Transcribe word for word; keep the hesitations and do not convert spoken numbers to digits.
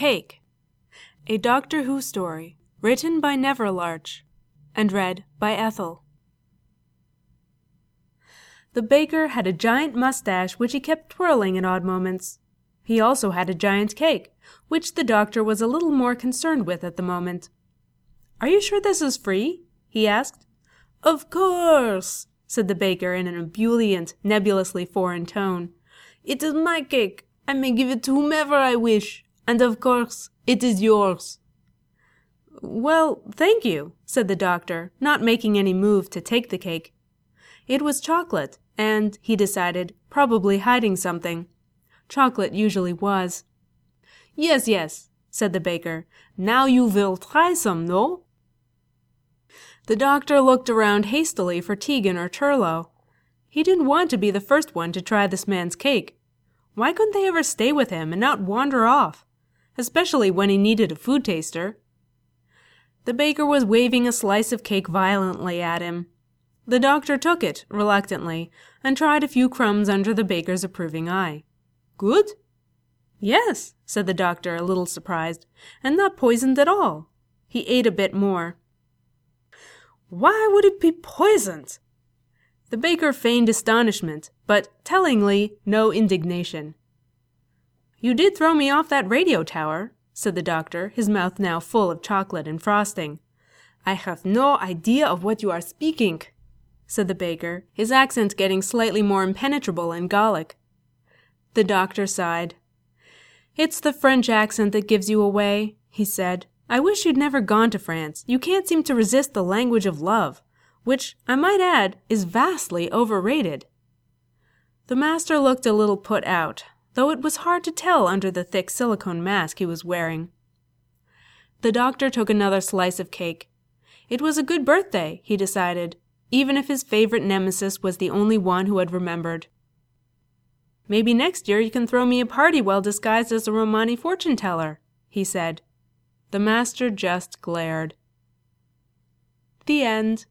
Cake, a Doctor Who story, written by Neverlarch, and read by Ethel. The baker had a giant mustache which he kept twirling at odd moments. He also had a giant cake, which the doctor was a little more concerned with at the moment. "Are you sure this is free?" he asked. "Of course," said the baker in an ebullient, nebulously foreign tone. "It is my cake. I may give it to whomever I wish, and of course, it is yours." "Well, thank you," said the doctor, not making any move to take the cake. It was chocolate, and, he decided, probably hiding something. Chocolate usually was. "Yes, yes," said the baker. "Now you will try some, no?" The doctor looked around hastily for Tegan or Turlough. He didn't want to be the first one to try this man's cake. Why couldn't they ever stay with him and not wander off? Especially when he needed a food taster. The baker was waving a slice of cake violently at him. The doctor took it, reluctantly, and tried a few crumbs under the baker's approving eye. "Good?" "Yes," said the doctor, a little surprised, "and not poisoned at all." He ate a bit more. "Why would it be poisoned?" The baker feigned astonishment, but, tellingly, no indignation. "You did throw me off that radio tower," said the doctor, his mouth now full of chocolate and frosting. "I have no idea of what you are speaking," said the baker, his accent getting slightly more impenetrable and Gallic. The doctor sighed. "It's the French accent that gives you away," he said. "I wish you'd never gone to France. You can't seem to resist the language of love, which, I might add, is vastly overrated." The master looked a little put out, though it was hard to tell under the thick silicone mask he was wearing. The doctor took another slice of cake. It was a good birthday, he decided, even if his favorite nemesis was the only one who had remembered. "Maybe next year you can throw me a party well disguised as a Romani fortune-teller," he said. The master just glared. The end.